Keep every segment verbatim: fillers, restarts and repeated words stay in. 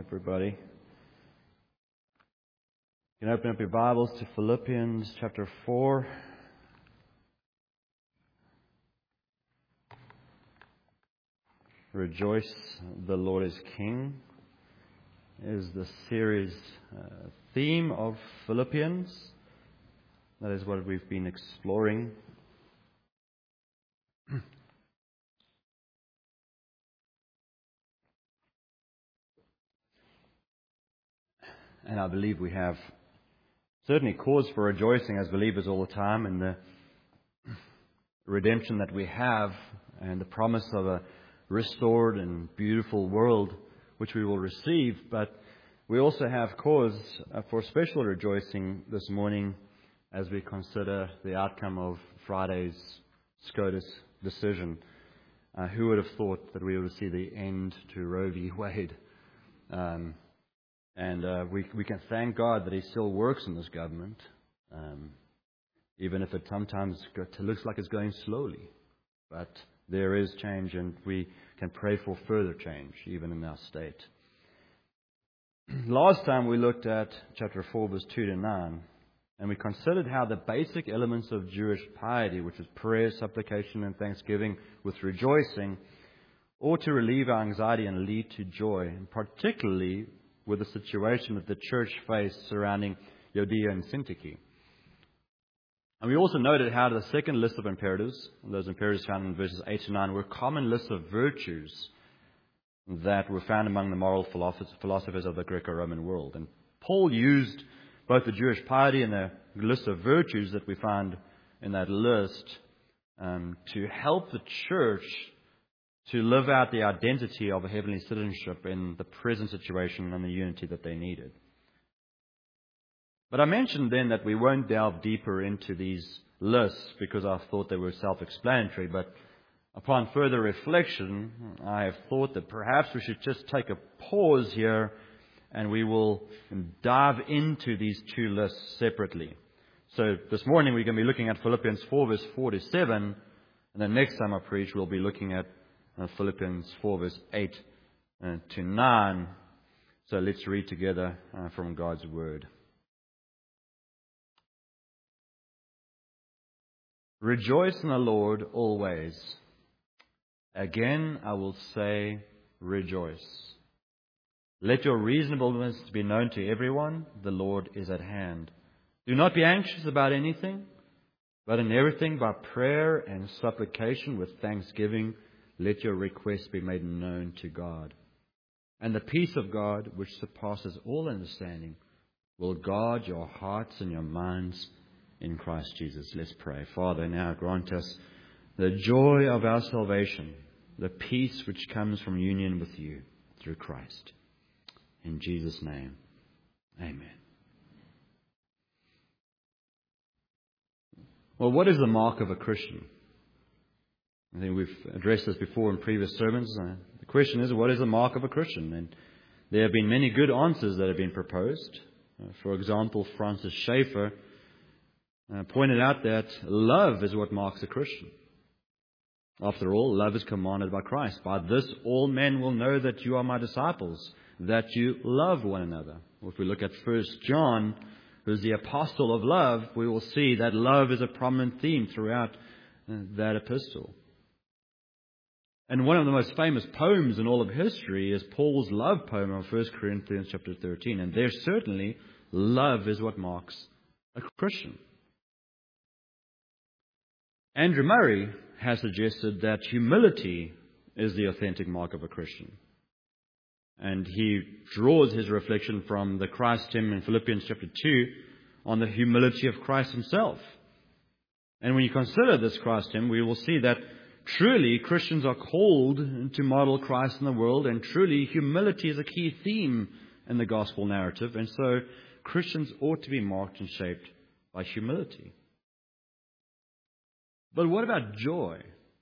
everybody. You can open up your Bibles to Philippians chapter four. Rejoice, the Lord is King is the series uh, theme of Philippians. That is what we've been exploring. And I believe we have certainly cause for rejoicing as believers all the time in the redemption that we have and the promise of a restored and beautiful world which we will receive. But we also have cause for special rejoicing this morning as we consider the outcome of Friday's SCOTUS decision. Uh, who would have thought that we would see the end to Roe v. Wade? Um, And uh, we we can thank God that He still works in this government, um, even if it sometimes looks like it's going slowly. But there is change, and we can pray for further change, even in our state. Last time we looked at chapter four, verse two to nine, and we considered how the basic elements of Jewish piety, which is prayer, supplication, and thanksgiving with rejoicing, ought to relieve our anxiety and lead to joy, and particularly with the situation that the church faced surrounding Judea and Syntyche. And we also noted how the second list of imperatives, those imperatives found in verses eight to nine, were common lists of virtues that were found among the moral philosophers of the Greco-Roman world. And Paul used both the Jewish piety and the list of virtues that we find in that list um, to help the church to live out the identity of a heavenly citizenship in the present situation and the unity that they needed. But I mentioned then that we won't delve deeper into these lists because I thought they were self-explanatory. But upon further reflection, I have thought that perhaps we should just take a pause here and we will dive into these two lists separately. So this morning we're going to be looking at Philippians four, verse four to seven. And then next time I preach, we'll be looking at Uh, Philippians four, verse eight uh, to nine. So let's read together uh, from God's Word. Rejoice in the Lord always. Again, I will say, rejoice. Let your reasonableness be known to everyone. The Lord is at hand. Do not be anxious about anything, but in everything by prayer and supplication with thanksgiving, let your requests be made known to God. And the peace of God, which surpasses all understanding, will guard your hearts and your minds in Christ Jesus. Let's pray. Father, now grant us the joy of our salvation, the peace which comes from union with you through Christ. In Jesus' name, amen. Well, what is the mark of a Christian? I think we've addressed this before in previous sermons. Uh, the question is, what is the mark of a Christian? And there have been many good answers that have been proposed. Uh, for example, Francis Schaeffer uh, pointed out that love is what marks a Christian. After all, love is commanded by Christ. By this, all men will know that you are my disciples, that you love one another. Well, if we look at First John, who's the apostle of love, we will see that love is a prominent theme throughout uh, that epistle. And one of the most famous poems in all of history is Paul's love poem of First Corinthians chapter thirteen. And there certainly, love is what marks a Christian. Andrew Murray has suggested that humility is the authentic mark of a Christian. And he draws his reflection from the Christ hymn in Philippians chapter two on the humility of Christ himself. And when you consider this Christ hymn, we will see that truly, Christians are called to model Christ in the world, and truly, humility is a key theme in the gospel narrative, and so Christians ought to be marked and shaped by humility. But what about joy?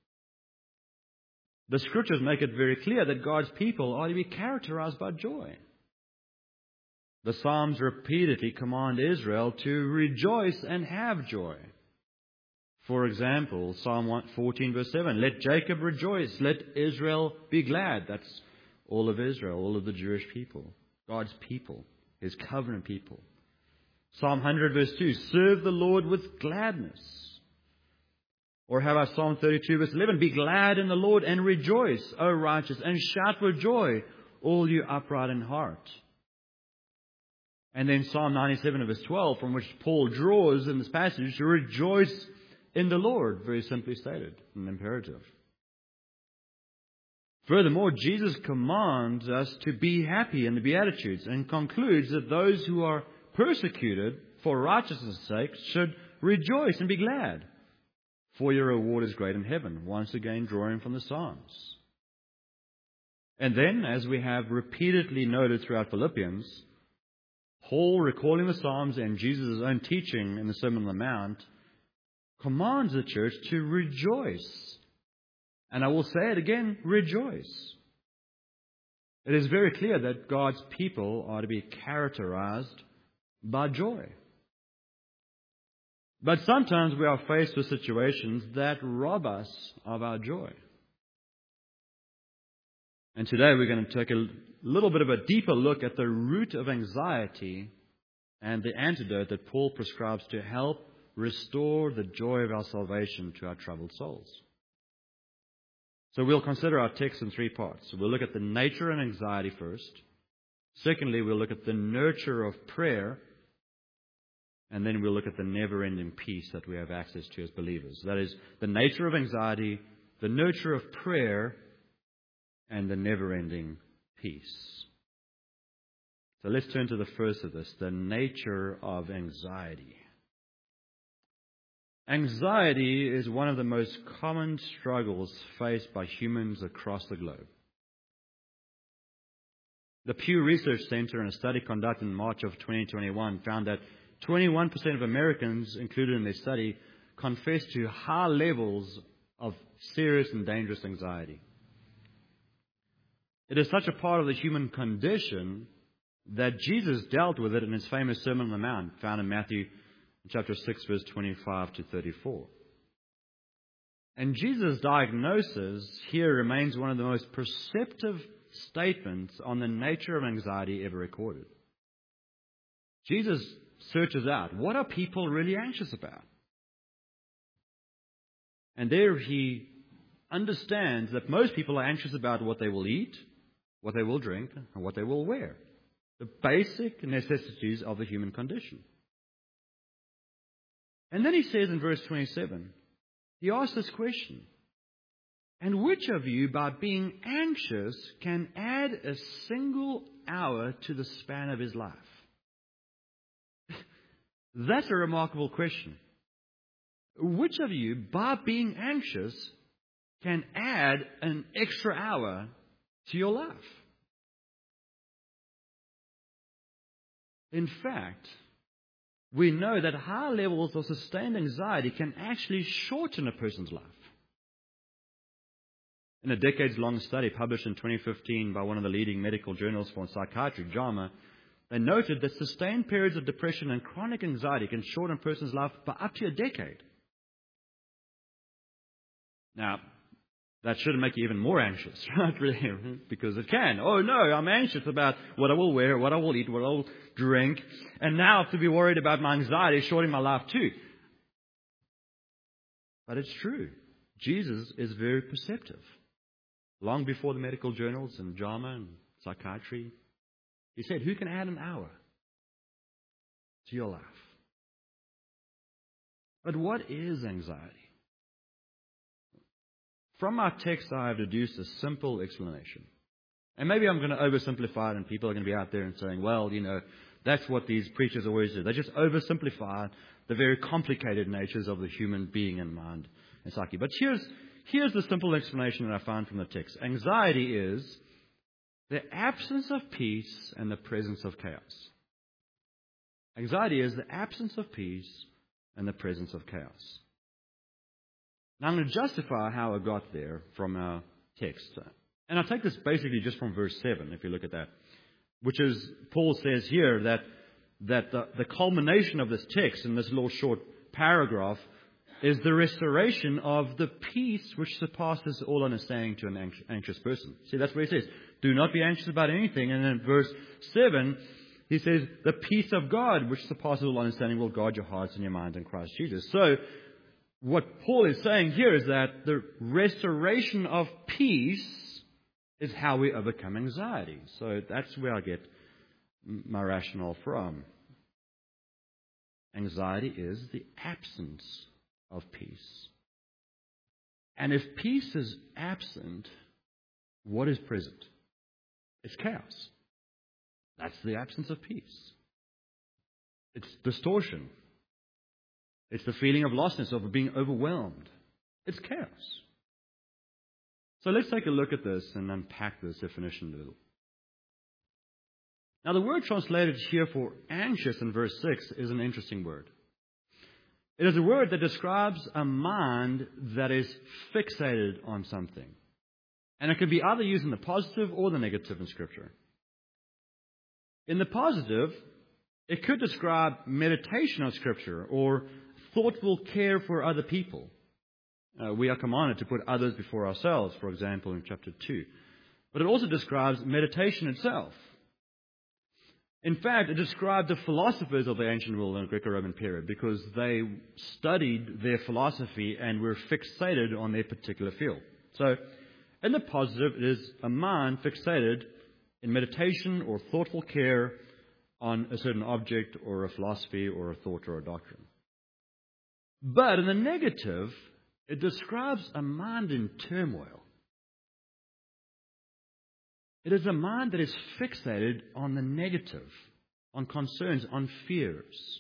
The Scriptures make it very clear that God's people are to be characterized by joy. The Psalms repeatedly command Israel to rejoice and have joy. For example, Psalm fourteen, verse seven, let Jacob rejoice, let Israel be glad. That's all of Israel, all of the Jewish people. God's people, His covenant people. Psalm one hundred verse two, serve the Lord with gladness. Or how about Psalm thirty-two verse eleven, be glad in the Lord and rejoice, O righteous, and shout for joy, all you upright in heart. And then Psalm ninety-seven verse twelve, from which Paul draws in this passage, to rejoice in the Lord, very simply stated, an imperative. Furthermore, Jesus commands us to be happy in the Beatitudes and concludes that those who are persecuted for righteousness' sake should rejoice and be glad, for your reward is great in heaven, once again drawing from the Psalms. And then, as we have repeatedly noted throughout Philippians, Paul, recalling the Psalms and Jesus' own teaching in the Sermon on the Mount, commands the church to rejoice. And I will say it again, rejoice. It is very clear that God's people are to be characterized by joy. But sometimes we are faced with situations that rob us of our joy. And today we're going to take a little bit of a deeper look at the root of anxiety and the antidote that Paul prescribes to help restore the joy of our salvation to our troubled souls. So we'll consider our text in three parts. We'll look at the nature of anxiety first. Secondly, we'll look at the nurture of prayer. And then we'll look at the never-ending peace that we have access to as believers. That is, the nature of anxiety, the nurture of prayer, and the never-ending peace. So let's turn to the first of this, the nature of anxiety. Anxiety is one of the most common struggles faced by humans across the globe. The Pew Research Center, in a study conducted in March of twenty twenty-one, found that twenty-one percent of Americans included in their study confessed to high levels of serious and dangerous anxiety. It is such a part of the human condition that Jesus dealt with it in His famous Sermon on the Mount, found in Matthew chapter six, verse twenty-five to thirty-four. And Jesus' diagnosis here remains one of the most perceptive statements on the nature of anxiety ever recorded. Jesus searches out, what are people really anxious about? And there He understands that most people are anxious about what they will eat, what they will drink, and what they will wear. The basic necessities of the human condition. And then He says in verse twenty-seven, He asks this question, and which of you, by being anxious, can add a single hour to the span of his life? That's a remarkable question. Which of you, by being anxious, can add an extra hour to your life? In fact, we know that high levels of sustained anxiety can actually shorten a person's life. In a decades-long study published in twenty fifteen by one of the leading medical journals for psychiatry, JAMA, they noted that sustained periods of depression and chronic anxiety can shorten a person's life by up to a decade. Now, that shouldn't make you even more anxious, right? Really, because it can. Oh no, I'm anxious about what I will wear, what I will eat, what I will drink, and now I have to be worried about my anxiety shortening my life too. But it's true. Jesus is very perceptive. Long before the medical journals and JAMA and psychiatry, He said, who can add an hour to your life? But what is anxiety? From our text, I have deduced a simple explanation. And maybe I'm going to oversimplify it, and people are going to be out there and saying, well, you know, that's what these preachers always do. They just oversimplify the very complicated natures of the human being and mind and psyche. But here's, here's the simple explanation that I found from the text. Anxiety is the absence of peace and the presence of chaos. Anxiety is the absence of peace and the presence of chaos. Now, I'm going to justify how I got there from our text. And I take this basically just from verse seven, if you look at that, which is, Paul says here that, that the, the culmination of this text in this little short paragraph is the restoration of the peace which surpasses all understanding to an anxious person. See, that's where he says, do not be anxious about anything. And in verse seven, he says, the peace of God, which surpasses all understanding, will guard your hearts and your minds in Christ Jesus. So, what Paul is saying here is that the restoration of peace is how we overcome anxiety. So, that's where I get my rationale from. Anxiety is the absence of peace. And if peace is absent, what is present? It's chaos. That's the absence of peace. It's distortion. It's the feeling of lostness, of being overwhelmed. It's chaos. So let's take a look at this and unpack this definition a little. Now, the word translated here for anxious in verse six is an interesting word. It is a word that describes a mind that is fixated on something. And it can be either used in the positive or the negative in Scripture. In the positive, it could describe meditation on Scripture or thoughtful care for other people. Uh, we are commanded to put others before ourselves, for example, in chapter two. But it also describes meditation itself. In fact, it described the philosophers of the ancient world in the Greco-Roman period because they studied their philosophy and were fixated on their particular field. So, in the positive, it is a mind fixated in meditation or thoughtful care on a certain object or a philosophy or a thought or a doctrine. But in the negative, it describes a mind in turmoil. It is a mind that is fixated on the negative, on concerns, on fears.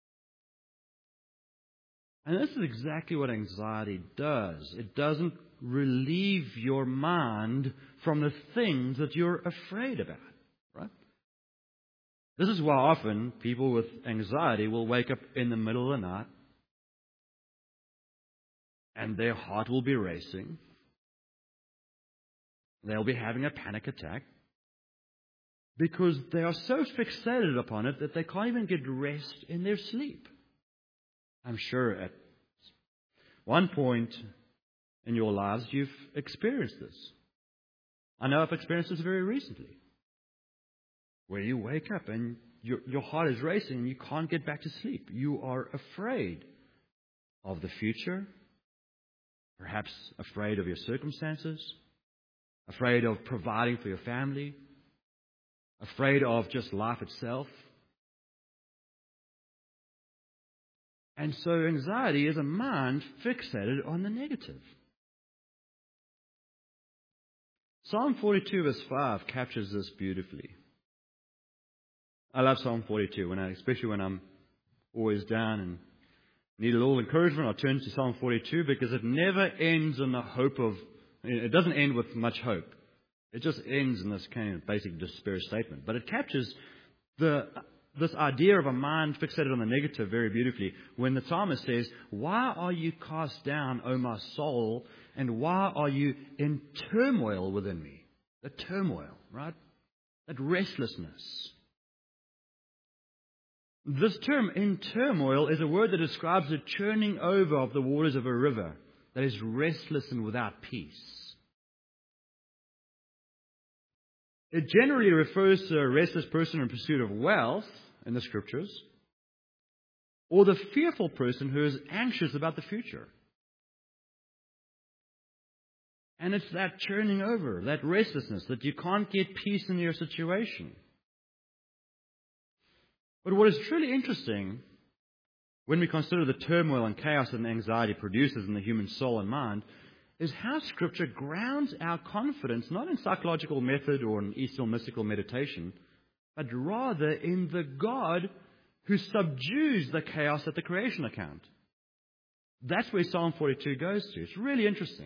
And this is exactly what anxiety does. It doesn't relieve your mind from the things that you're afraid about, right? This is why often people with anxiety will wake up in the middle of the night and their heart will be racing. They'll be having a panic attack because they are so fixated upon it that they can't even get rest in their sleep. I'm sure at one point in your lives you've experienced this. I know I've experienced this very recently, where you wake up and your, your heart is racing and you can't get back to sleep. You are afraid of the future, perhaps afraid of your circumstances, afraid of providing for your family, afraid of just life itself. And so anxiety is a mind fixated on the negative. Psalm forty-two verse five captures this beautifully. I love Psalm forty-two, when I, especially when I'm always down and need a little encouragement. I turn to Psalm forty-two because it never ends in the hope of, it doesn't end with much hope. It just ends in this kind of basic despair statement. But it captures the this idea of a mind fixated on the negative very beautifully when the psalmist says, "Why are you cast down, O my soul, and why are you in turmoil within me?" The turmoil, right? That restlessness. This term, in turmoil, is a word that describes the churning over of the waters of a river that is restless and without peace. It generally refers to a restless person in pursuit of wealth in the Scriptures, or the fearful person who is anxious about the future. And it's that churning over, that restlessness, that you can't get peace in your situation. But what is truly interesting when we consider the turmoil and chaos that anxiety produces in the human soul and mind is how Scripture grounds our confidence not in psychological method or in Eastern mystical meditation, but rather in the God who subdues the chaos at the creation account. That's where Psalm forty-two goes to. It's really interesting.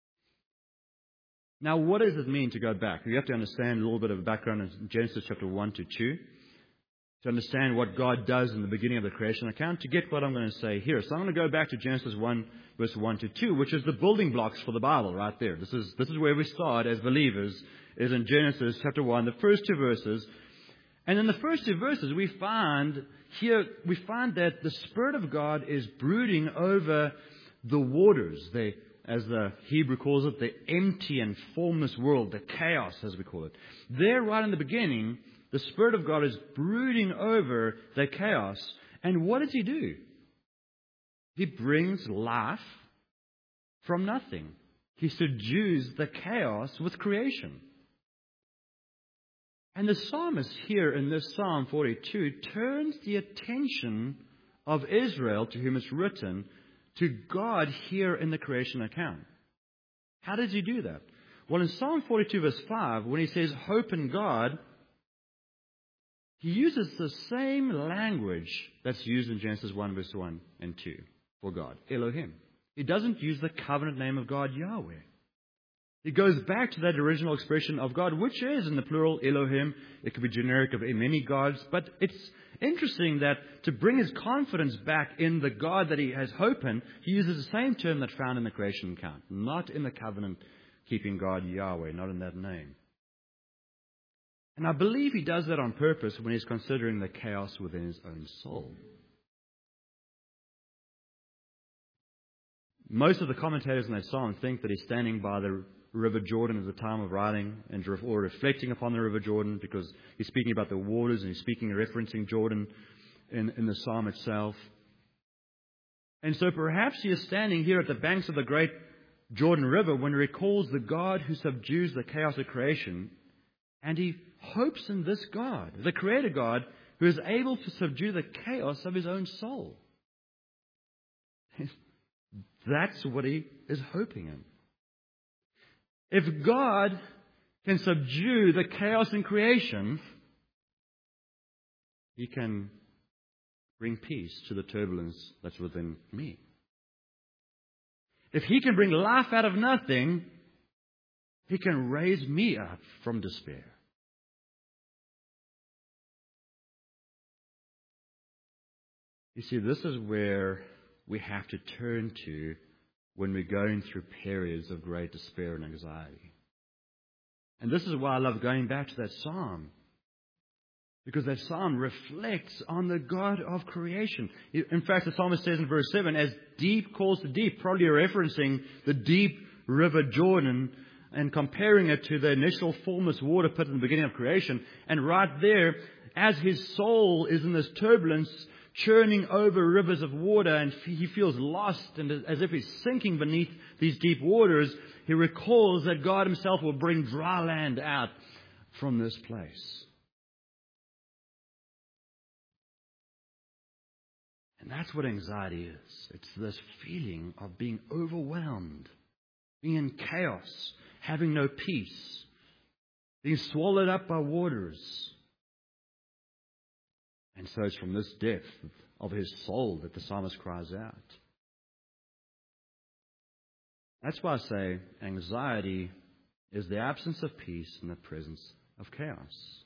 Now, what does it mean to go back? You have to understand a little bit of background in Genesis chapter one to two to understand what God does in the beginning of the creation account to get what I'm going to say here. So I'm going to go back to Genesis one, verse one to two, which is the building blocks for the Bible right there. This is, this is where we start as believers, is in Genesis chapter one, the first two verses. And in the first two verses, we find here, we find that the Spirit of God is brooding over the waters, the, as the Hebrew calls it, the empty and formless world, the chaos, as we call it. There, right in the beginning, the Spirit of God is brooding over the chaos. And what does He do? He brings life from nothing. He subdues the chaos with creation. And the psalmist here in this Psalm forty-two turns the attention of Israel, to whom it's written, to God here in the creation account. How does he do that? Well, in Psalm forty-two verse five, when he says, hope in God, he uses the same language that's used in Genesis one verse one and two for God, Elohim. He doesn't use the covenant name of God, Yahweh. It goes back to that original expression of God, which is in the plural Elohim. It could be generic of many gods, but it's interesting that to bring his confidence back in the God that he has hope in, he uses the same term that's found in the creation account, not in the covenant-keeping God Yahweh, not in that name. And I believe he does that on purpose when he's considering the chaos within his own soul. Most of the commentators in that psalm think that he's standing by the River Jordan at the time of writing and or reflecting upon the River Jordan, because he's speaking about the waters and he's speaking and referencing Jordan in, in the psalm itself. And so perhaps he is standing here at the banks of the great Jordan River when he recalls the God who subdues the chaos of creation, and he hopes in this God, the Creator God, who is able to subdue the chaos of his own soul. That's what he is hoping in. If God can subdue the chaos in creation, He can bring peace to the turbulence that's within me. If He can bring life out of nothing, He can raise me up from despair. You see, this is where we have to turn to when we're going through periods of great despair and anxiety. And this is why I love going back to that psalm. Because that psalm reflects on the God of creation. In fact, the psalmist says in verse seven, as deep calls to deep, probably referencing the deep river Jordan and comparing it to the initial formless water pit in the beginning of creation. And right there, as his soul is in this turbulence, churning over rivers of water, and he feels lost and as if he's sinking beneath these deep waters, he recalls that God himself will bring dry land out from this place. And that's what anxiety is. It's this feeling of being overwhelmed, being in chaos, having no peace, being swallowed up by waters. And so it's from this depth of his soul that the psalmist cries out. That's why I say anxiety is the absence of peace in the presence of chaos.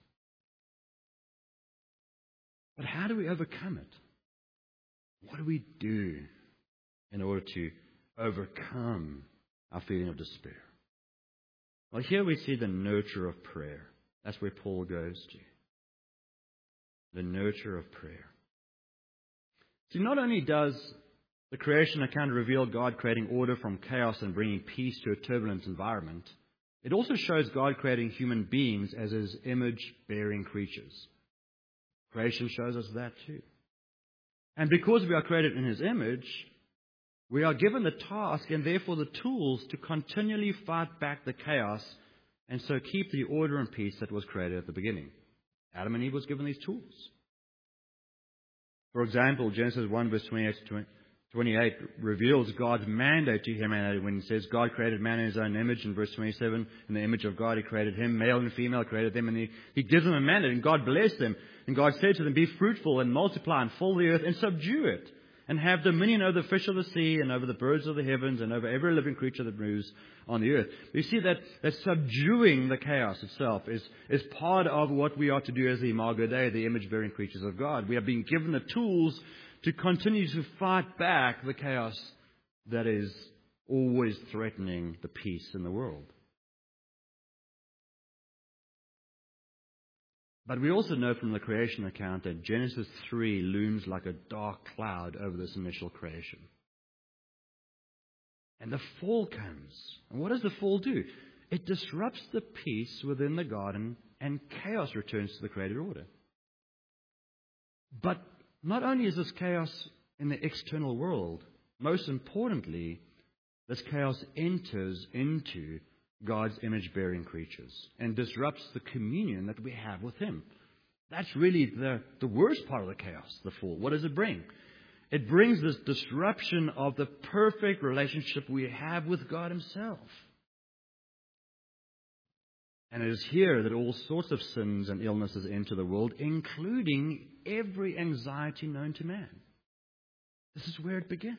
But how do we overcome it? What do we do in order to overcome our feeling of despair? Well, here we see the nurture of prayer. That's where Paul goes to. The nurture of prayer. See, not only does the creation account reveal God creating order from chaos and bringing peace to a turbulent environment, it also shows God creating human beings as His image-bearing creatures. Creation shows us that too. And because we are created in His image, we are given the task and therefore the tools to continually fight back the chaos and so keep the order and peace that was created at the beginning. Adam and Eve was given these tools. For example, Genesis one verse twenty-eight to twenty-eight reveals God's mandate to humanity when it says God created man in His own image. In verse twenty-seven, in the image of God He created him, male and female created them, and He, he gives them a mandate, and God blessed them. And God said to them, be fruitful and multiply and fill the earth and subdue it, and have dominion over the fish of the sea and over the birds of the heavens and over every living creature that moves on the earth. You see that, that subduing the chaos itself is, is part of what we are to do as the Imago Dei, the image-bearing creatures of God. We are being given the tools to continue to fight back the chaos that is always threatening the peace in the world. But we also know from the creation account that Genesis three looms like a dark cloud over this initial creation. And the fall comes. And what does the fall do? It disrupts the peace within the garden, and chaos returns to the created order. But not only is this chaos in the external world, most importantly, this chaos enters into God's image-bearing creatures and disrupts the communion that we have with Him. That's really the, the worst part of the chaos, the fall. What does it bring? It brings this disruption of the perfect relationship we have with God Himself. And it is here that all sorts of sins and illnesses enter the world, including every anxiety known to man. This is where it begins.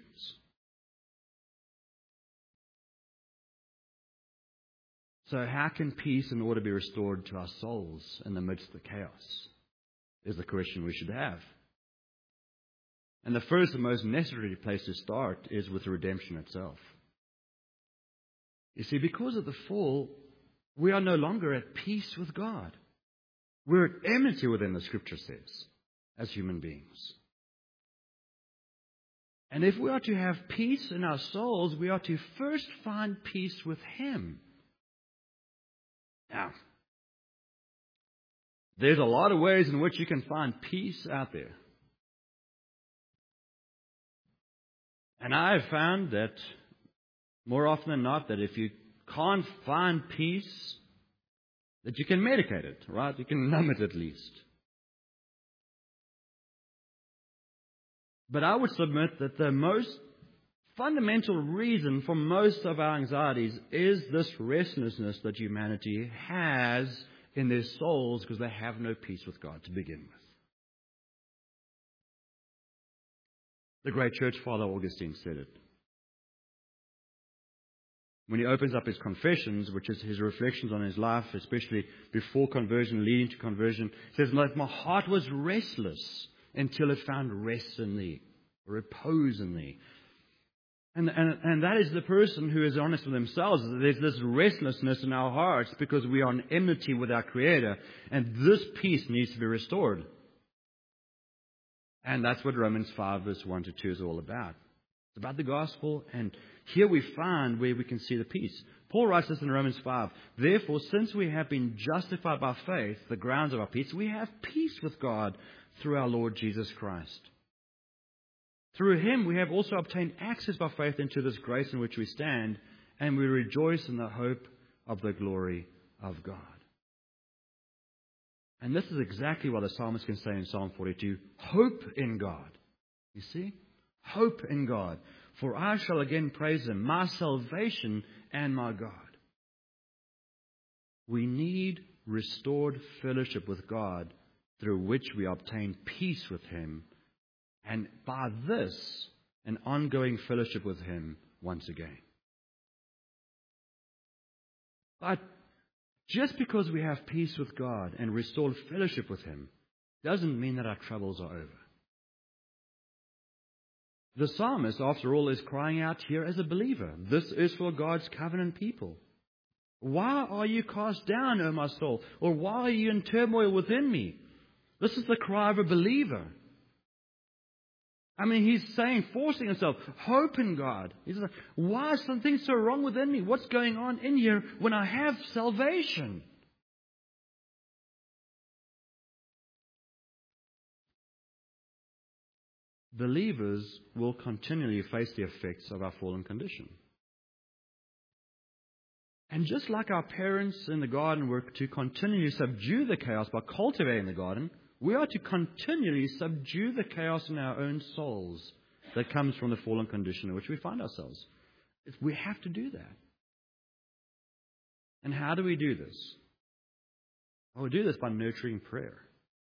So how can peace and order be restored to our souls in the midst of the chaos? Is the question we should have. And the first and most necessary place to start is with redemption itself. You see, because of the fall, we are no longer at peace with God. We're at enmity with Him, the Scripture says, as human beings. And if we are to have peace in our souls, we are to first find peace with Him. Now, there's a lot of ways in which you can find peace out there. And I have found that more often than not, that if you can't find peace, that you can medicate it, right? You can numb it at least. But I would submit that the most fundamental reason for most of our anxieties is this restlessness that humanity has in their souls because they have no peace with God to begin with. The great church father Augustine said it. When he opens up his confessions, which is his reflections on his life, especially before conversion, leading to conversion, he says, "My heart was restless until it found rest in Thee, repose in Thee." And, and, and that is the person who is honest with themselves. There's this restlessness in our hearts because we are in enmity with our Creator. And this peace needs to be restored. And that's what Romans five verse one to two is all about. It's about the gospel. And here we find where we can see the peace. Paul writes this in Romans five. "Therefore, since we have been justified by faith, the grounds of our peace, we have peace with God through our Lord Jesus Christ. Through Him we have also obtained access by faith into this grace in which we stand, and we rejoice in the hope of the glory of God." And this is exactly what the psalmist can say in Psalm forty-two, hope in God. You see? Hope in God. "For I shall again praise Him, my salvation and my God." We need restored fellowship with God through which we obtain peace with Him. And by this, an ongoing fellowship with Him once again. But just because we have peace with God and restored fellowship with Him doesn't mean that our troubles are over. The psalmist, after all, is crying out here as a believer. This is for God's covenant people. "Why are you cast down, O my soul? Or why are you in turmoil within me?" This is the cry of a believer. I mean, he's saying, forcing himself, hope in God. He's like, why is something so wrong within me? What's going on in here when I have salvation? Believers will continually face the effects of our fallen condition. And just like our parents in the garden were to continually subdue the chaos by cultivating the garden, we are to continually subdue the chaos in our own souls that comes from the fallen condition in which we find ourselves. We have to do that. And how do we do this? Well, we do this by nurturing prayer.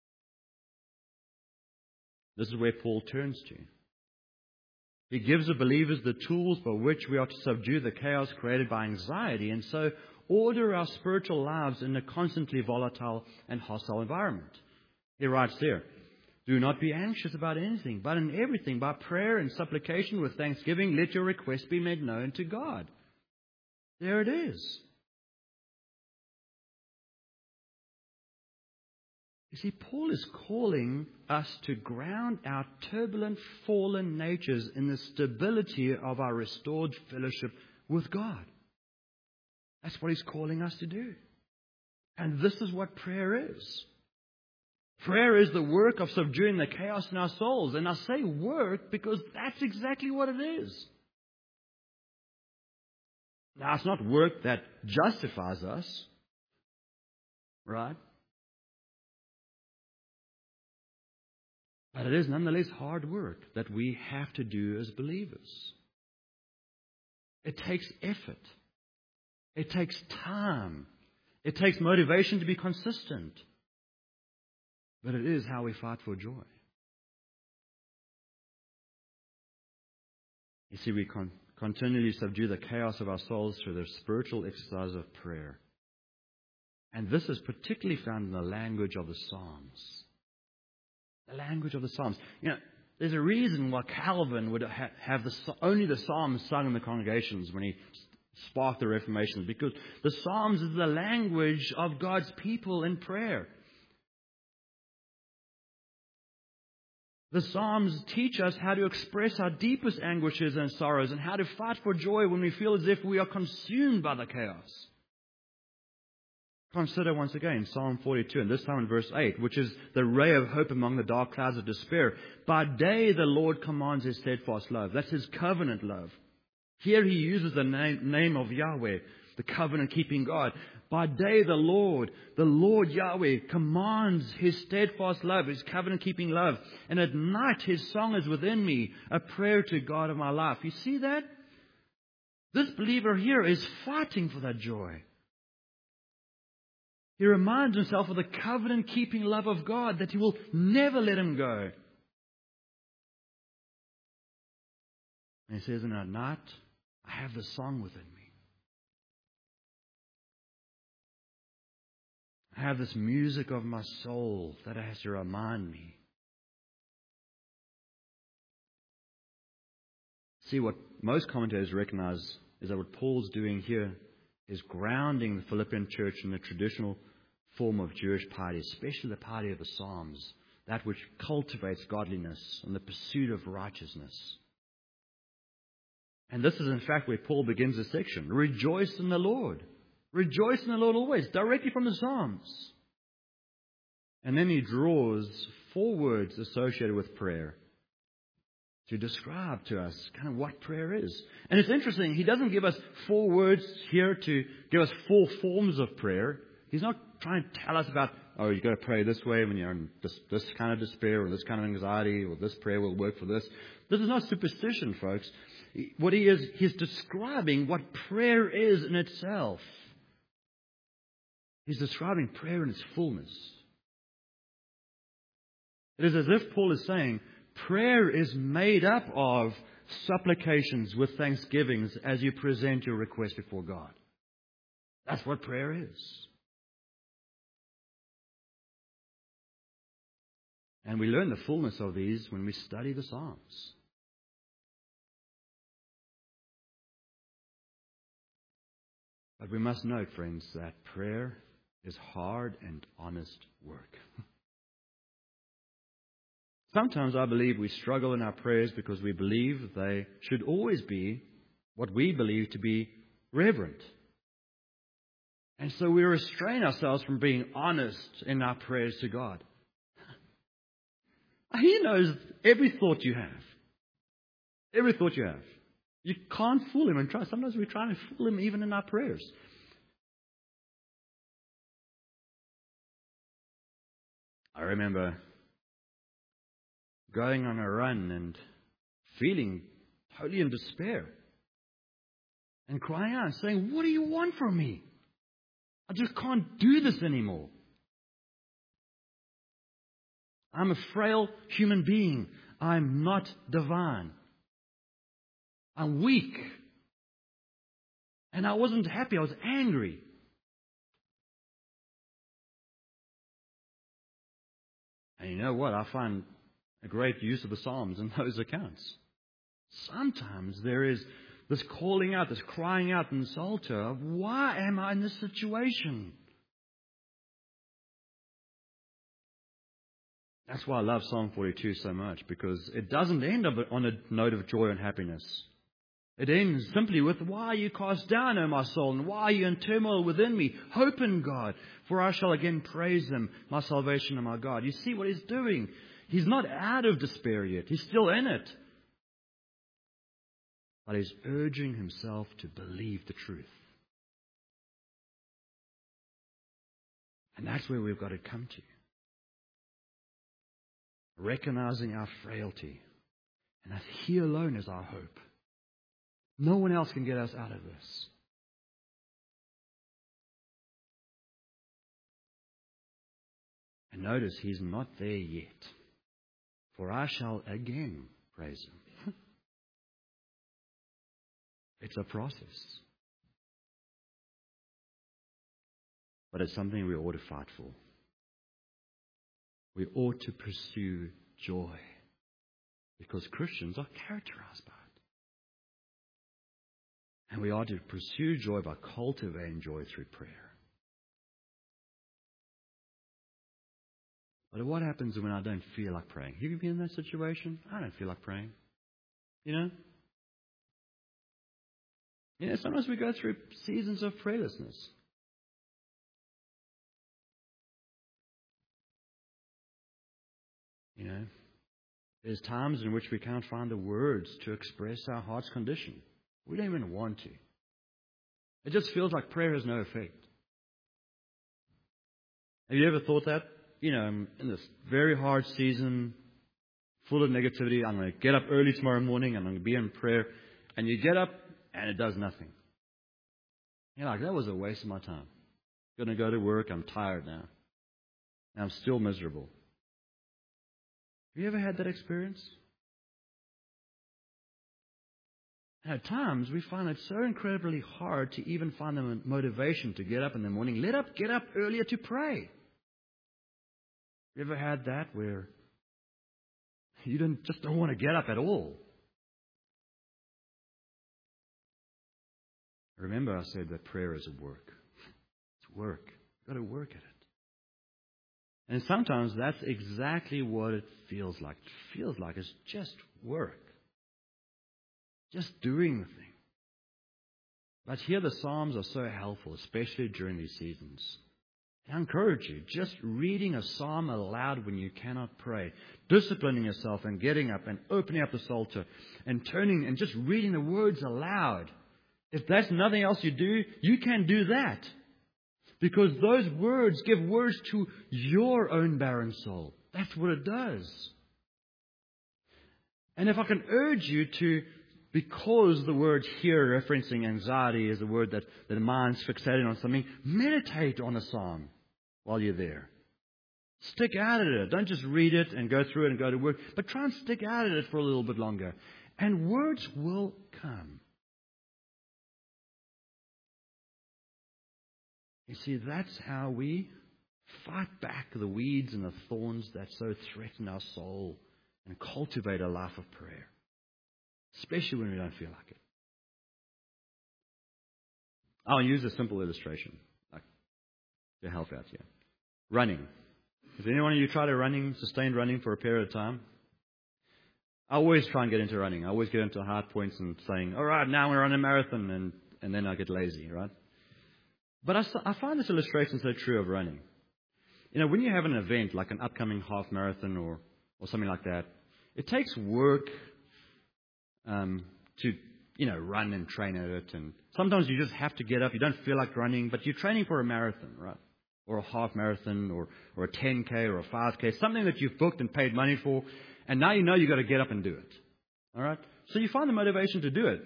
This is where Paul turns to. He gives the believers the tools by which we are to subdue the chaos created by anxiety and so order our spiritual lives in a constantly volatile and hostile environment. He writes there, "Do not be anxious about anything, but in everything, by prayer and supplication with thanksgiving, let your requests be made known to God." There it is. You see, Paul is calling us to ground our turbulent, fallen natures in the stability of our restored fellowship with God. That's what he's calling us to do. And this is what prayer is. Prayer is the work of subduing the chaos in our souls. And I say work because that's exactly what it is. Now, it's not work that justifies us, right? But it is nonetheless hard work that we have to do as believers. It takes effort. It takes time. It takes motivation to be consistent. But it is how we fight for joy. You see, we con- continually subdue the chaos of our souls through the spiritual exercise of prayer. And this is particularly found in the language of the Psalms. The language of the Psalms. You know, there's a reason why Calvin would ha- have the, only the Psalms sung in the congregations when he sparked the Reformation. Because the Psalms is the language of God's people in prayer. The Psalms teach us how to express our deepest anguishes and sorrows and how to fight for joy when we feel as if we are consumed by the chaos. Consider once again Psalm forty-two, and this time in verse eight, which is the ray of hope among the dark clouds of despair. By day the Lord commands His steadfast love. That's His covenant love. Here He uses the name, name of Yahweh, the covenant-keeping God. By day the Lord, the Lord Yahweh, commands His steadfast love, His covenant-keeping love. And at night His song is within me, a prayer to God of my life. You see that? This believer here is fighting for that joy. He reminds himself of the covenant-keeping love of God, that He will never let him go. And he says, and at night, I have the song within me. I have this music of my soul that has to remind me. See, what most commentators recognize is that what Paul's doing here is grounding the Philippian church in the traditional form of Jewish piety, especially the piety of the Psalms, that which cultivates godliness and the pursuit of righteousness. And this is in fact where Paul begins this section. Rejoice in the Lord. Rejoice in the Lord always, directly from the Psalms. And then he draws four words associated with prayer to describe to us kind of what prayer is. And it's interesting, he doesn't give us four words here to give us four forms of prayer. He's not trying to tell us about, oh, you've got to pray this way when you're in this, this kind of despair or this kind of anxiety, or this prayer will work for this. This is not superstition, folks. What he is, he's describing what prayer is in itself. He's describing prayer in its fullness. It is as if Paul is saying, prayer is made up of supplications with thanksgivings as you present your request before God. That's what prayer is. And we learn the fullness of these when we study the Psalms. But we must note, friends, that prayer is hard and honest work. Sometimes I believe we struggle in our prayers because we believe they should always be what we believe to be reverent. And so we restrain ourselves from being honest in our prayers to God. He knows every thought you have. Every thought you have. You can't fool Him. And try. Sometimes we try and fool Him even in our prayers. I remember going on a run and feeling totally in despair and crying out and saying, what do you want from me? I just can't do this anymore. I'm a frail human being. I'm not divine. I'm weak. And I wasn't happy. I was angry. And you know what? I find a great use of the Psalms in those accounts. Sometimes there is this calling out, this crying out in the Psalter of, why am I in this situation? That's why I love Psalm forty-two so much, because it doesn't end on a note of joy and happiness. It ends simply with, why are you cast down, O my soul, and why are you in turmoil within me? Hope in God, for I shall again praise Him, my salvation and my God. You see what He's doing? He's not out of despair yet. He's still in it. But He's urging Himself to believe the truth. And that's where we've got to come to. Recognizing our frailty. And that He alone is our hope. No one else can get us out of this. And notice He's not there yet. For I shall again praise Him. It's a process. But it's something we ought to fight for. We ought to pursue joy. Because Christians are characterized by it. And we are to pursue joy by cultivating joy through prayer. But what happens when I don't feel like praying? You can be in that situation. I don't feel like praying. You know? You know, sometimes we go through seasons of prayerlessness. You know? There's times in which we can't find the words to express our heart's condition. We don't even want to. It just feels like prayer has no effect. Have you ever thought that? You know, I'm in this very hard season, full of negativity. I'm going to get up early tomorrow morning. I'm going to be in prayer. And you get up and it does nothing. You're like, that was a waste of my time. I'm going to go to work. I'm tired now. And I'm still miserable. Have you ever had that experience? And at times, we find it so incredibly hard to even find the motivation to get up in the morning. Let up, get up earlier to pray. You ever had that where you didn't, just don't want to get up at all? Remember, I said that prayer is a work. It's work. You've got to work at it. And sometimes that's exactly what it feels like. It feels like it's just work. Just doing the thing. But here the Psalms are so helpful, especially during these seasons. I encourage you, just reading a psalm aloud when you cannot pray, disciplining yourself and getting up and opening up the Psalter and turning and just reading the words aloud. If that's nothing else you do, you can do that. Because those words give words to your own barren soul. That's what it does. And if I can urge you to, because the word here referencing anxiety is a word that, that the mind's fixated on something, meditate on a psalm while you're there. Stick out at it. Don't just read it and go through it and go to work, but try and stick out at it for a little bit longer. And words will come. You see, that's how we fight back the weeds and the thorns that so threaten our soul and cultivate a life of prayer. Especially when we don't feel like it. I'll use a simple illustration like, to help out here. Running. Has any one of you tried a running, sustained running for a period of time? I always try and get into running. I always get into hard points and saying, all right, now we're on a marathon, and, and then I get lazy, right? But I, I find this illustration so true of running. You know, when you have an event like an upcoming half marathon or, or something like that, it takes work um, to, you know, run and train at it. And sometimes you just have to get up. You don't feel like running, but you're training for a marathon, right? Or a half marathon or, or a ten K or a five K, something that you've booked and paid money for. And now you know you've got to get up and do it. All right? So you find the motivation to do it.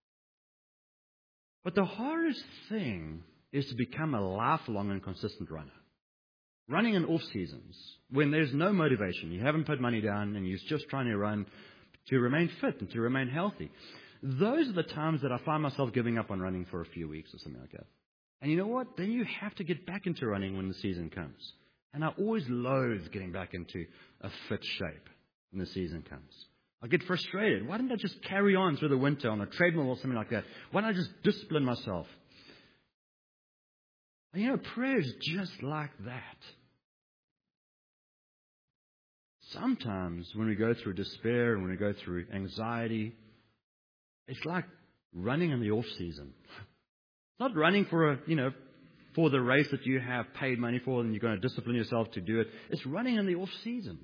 But the hardest thing is to become a lifelong and consistent runner. Running in off seasons, when there's no motivation, you haven't put money down and you're just trying to run to remain fit and to remain healthy. Those are the times that I find myself giving up on running for a few weeks or something like that. And you know what? Then you have to get back into running when the season comes. And I always loathe getting back into a fit shape when the season comes. I get frustrated. Why don't I just carry on through the winter on a treadmill or something like that? Why don't I just discipline myself? And you know, prayer is just like that. sometimes when we go through despair and when we go through anxiety, it's like running in the off season. Not running for a, you know, for the race that you have paid money for and you're going to discipline yourself to do it. It's running in the off season.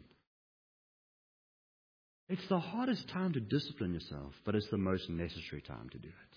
It's the hardest time to discipline yourself, but it's the most necessary time to do it.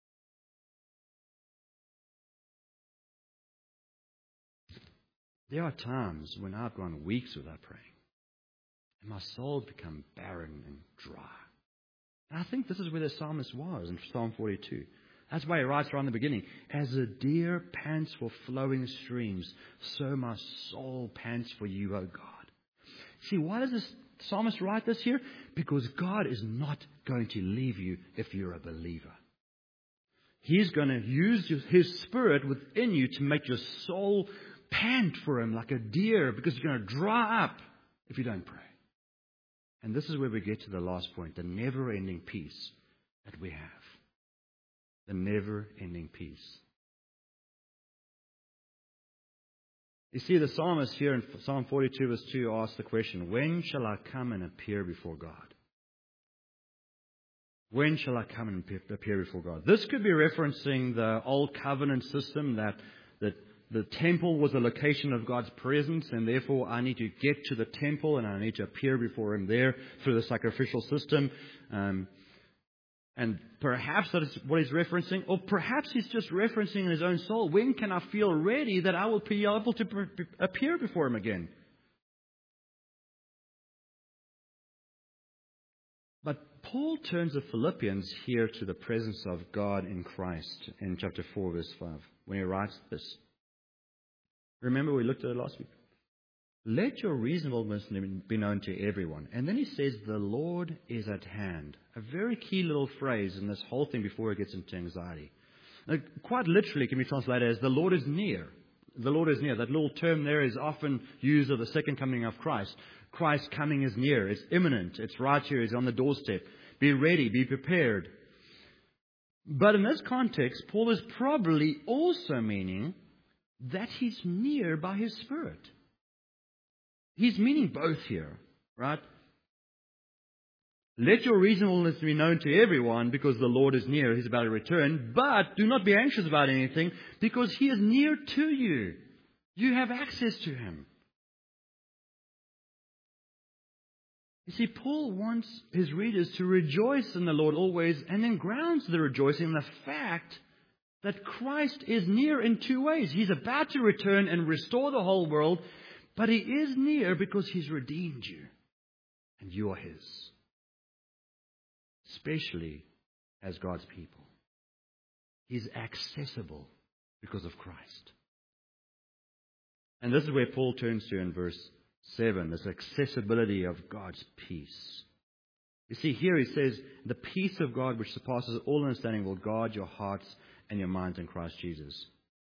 There are times when I've gone weeks without praying, and my soul's become barren and dry. And I think this is where the psalmist was in Psalm forty-two. That's why he writes right in the beginning, as a deer pants for flowing streams, so my soul pants for you, O God. See, why does this psalmist write this here? Because God is not going to leave you if you're a believer. He's going to use His Spirit within you to make your soul pant for Him like a deer, because you're going to dry up if you don't pray. And this is where we get to the last point, the never-ending peace that we have. The never-ending peace. You see, the psalmist here in Psalm forty-two verse two asks the question, when shall I come and appear before God? When shall I come and appear before God? This could be referencing the old covenant system that, that the temple was a location of God's presence, and therefore I need to get to the temple and I need to appear before Him there through the sacrificial system. Um, and perhaps that is what he's referencing, or perhaps he's just referencing in his own soul. When can I feel ready that I will be able to pre- appear before Him again? But Paul turns the Philippians here to the presence of God in Christ in chapter four, verse five, when he writes this. Remember, we looked at it last week. Let your reasonableness be known to everyone. And then he says, the Lord is at hand. A very key little phrase in this whole thing before it gets into anxiety. Now, quite literally can be translated as the Lord is near. The Lord is near. That little term there is often used of the second coming of Christ. Christ's coming is near. It's imminent. It's right here. It's on the doorstep. Be ready. Be prepared. But in this context, Paul is probably also meaning that He's near by His Spirit. He's meaning both here, right? Let your reasonableness be known to everyone because the Lord is near. He's about to return. But do not be anxious about anything because He is near to you. You have access to Him. You see, Paul wants his readers to rejoice in the Lord always, and then grounds the rejoicing in the fact that Christ is near in two ways. He's about to return and restore the whole world, but He is near because He's redeemed you, and you are His, especially as God's people. He's accessible because of Christ. And this is where Paul turns to in verse seven, this accessibility of God's peace. You see, here he says, the peace of God which surpasses all understanding will guard your hearts and your minds in Christ Jesus.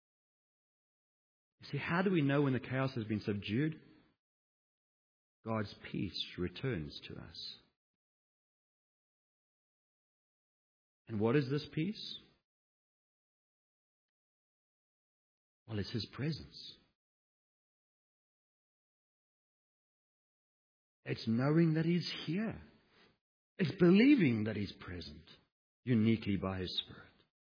You see, how do we know when the chaos has been subdued? God's peace returns to us. And what is this peace? Well, it's His presence. It's knowing that He's here. It's believing that He's present, uniquely by His Spirit.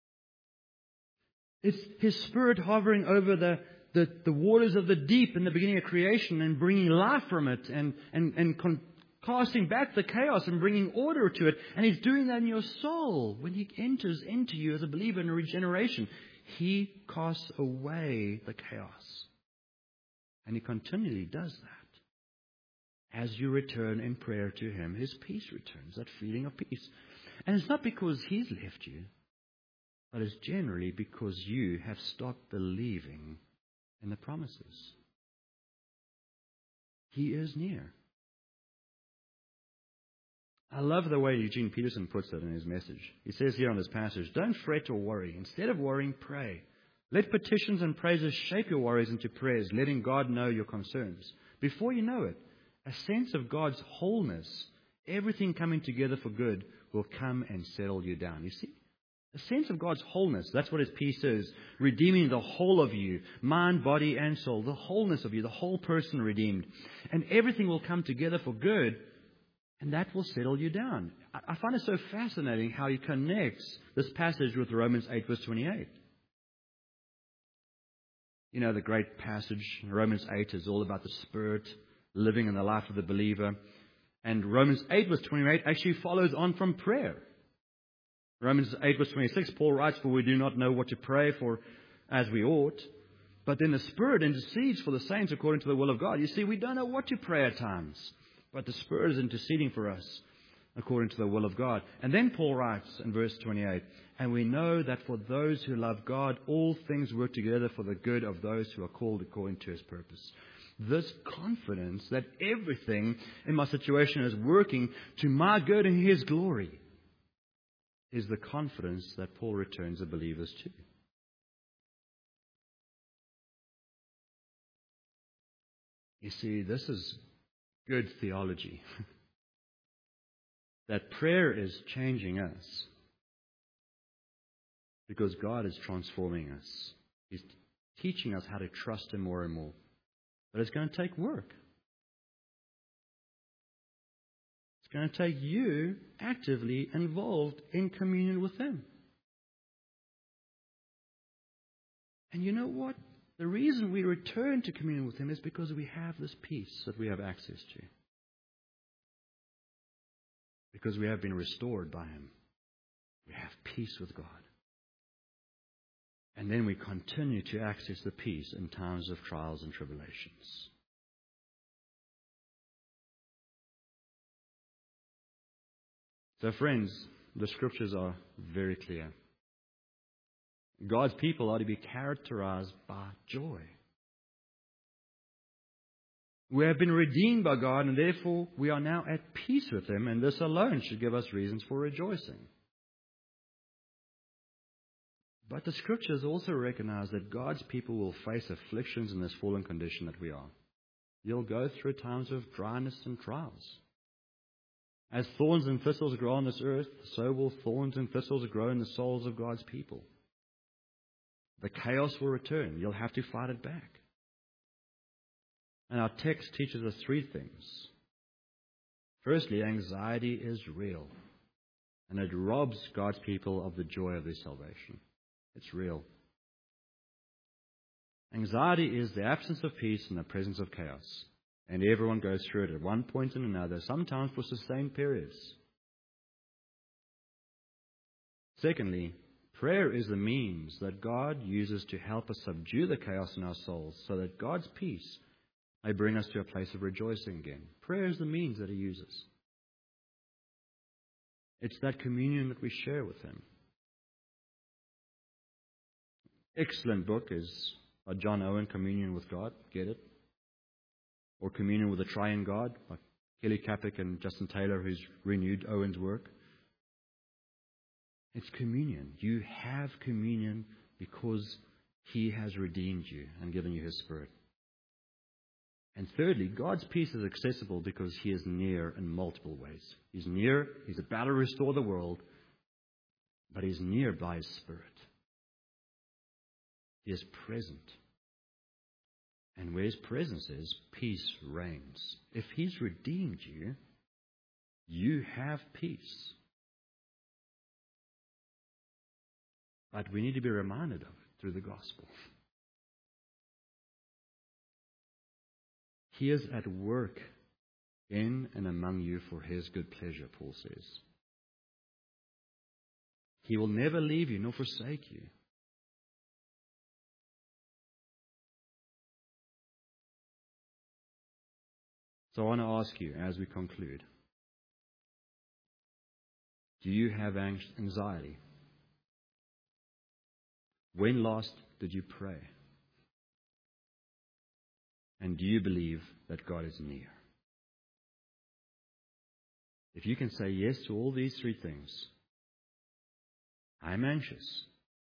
It's His Spirit hovering over the, the, the waters of the deep in the beginning of creation and bringing life from it and, and, and con- casting back the chaos and bringing order to it. And He's doing that in your soul when He enters into you as a believer in regeneration. He casts away the chaos. And He continually does that. As you return in prayer to Him, His peace returns, that feeling of peace. And it's not because He's left you, but it's generally because you have stopped believing in the promises. He is near. I love the way Eugene Peterson puts it in his message. He says here on this passage, don't fret or worry. Instead of worrying, pray. Let petitions and praises shape your worries into prayers, letting God know your concerns. Before you know it, a sense of God's wholeness, everything coming together for good, will come and settle you down. You see, A sense of God's wholeness. That's what His peace is. Redeeming the whole of you. Mind, body, and soul. The wholeness of you. The whole person redeemed. And everything will come together for good. And that will settle you down. I find it so fascinating how He connects this passage with Romans eight verse twenty-eight. You know, the great passage, Romans eight, is all about the Spirit living in the life of the believer. And Romans eight verse twenty-eight actually follows on from prayer. Romans eight verse twenty-six, Paul writes, "For we do not know what to pray for as we ought, but then the Spirit intercedes for the saints according to the will of God." You see, we don't know what to pray at times, but the Spirit is interceding for us according to the will of God. And then Paul writes in verse twenty-eight, "And we know that for those who love God, all things work together for the good of those who are called according to His purpose." This confidence that everything in my situation is working to my good and His glory is the confidence that Paul returns the believers to. You see, this is good theology. That prayer is changing us because God is transforming us. He's teaching us how to trust Him more and more. But it's going to take work. It's going to take you actively involved in communion with Him. And you know what? The reason we return to communion with Him is because we have this peace that we have access to. Because we have been restored by Him. We have peace with God. And then we continue to access the peace in times of trials and tribulations. So friends, the Scriptures are very clear. God's people are to be characterized by joy. We have been redeemed by God, and therefore we are now at peace with Him, and this alone should give us reasons for rejoicing. But the Scriptures also recognize that God's people will face afflictions in this fallen condition that we are. You'll go through times of dryness and trials. As thorns and thistles grow on this earth, so will thorns and thistles grow in the souls of God's people. The chaos will return. You'll have to fight it back. And our text teaches us three things. Firstly, anxiety is real. And it robs God's people of the joy of their salvation. It's real. Anxiety is the absence of peace in the presence of chaos. And everyone goes through it at one point and another, sometimes for sustained periods. Secondly, prayer is the means that God uses to help us subdue the chaos in our souls so that God's peace may bring us to a place of rejoicing again. Prayer is the means that He uses. It's that communion that we share with Him. Excellent book is by John Owen, Communion with God. Get it? Or Communion with the Triune God by Kelly Kapic and Justin Taylor, who's renewed Owen's work. It's communion. You have communion because He has redeemed you and given you His Spirit. And thirdly, God's peace is accessible because He is near in multiple ways. He's near. He's about to restore the world. But He's near by His Spirit. He is present. And where His presence is, peace reigns. If He's redeemed you, you have peace. But we need to be reminded of it through the gospel. He is at work in and among you for His good pleasure, Paul says. He will never leave you nor forsake you. So I want to ask you as we conclude, do you have anxiety? When last did you pray? And do you believe that God is near? If you can say yes to all these three things, I'm anxious.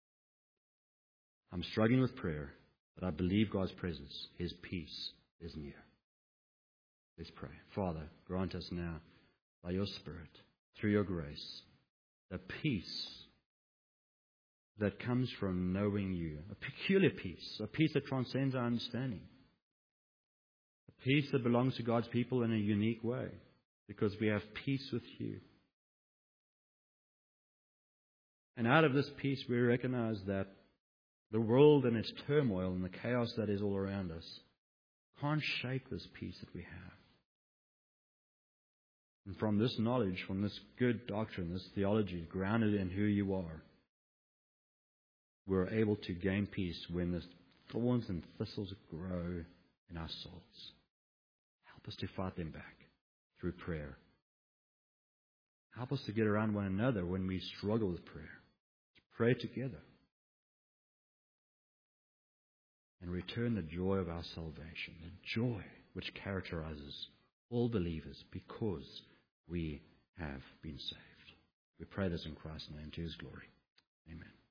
I'm struggling with prayer, but I believe God's presence, His peace is near. Let's pray. Father, grant us now, by Your Spirit, through Your grace, the peace that comes from knowing you. A peculiar peace, a peace that transcends our understanding. A peace that belongs to God's people in a unique way, because we have peace with you. And out of this peace, we recognize that the world and its turmoil and the chaos that is all around us can't shake this peace that we have. And from this knowledge, from this good doctrine, this theology grounded in who you are, we're able to gain peace when the thorns and thistles grow in our souls. Help us to fight them back through prayer. Help us to get around one another when we struggle with prayer. To pray together. And return the joy of our salvation, the joy which characterizes all believers because we have been saved. We pray this in Christ's name, to His glory. Amen.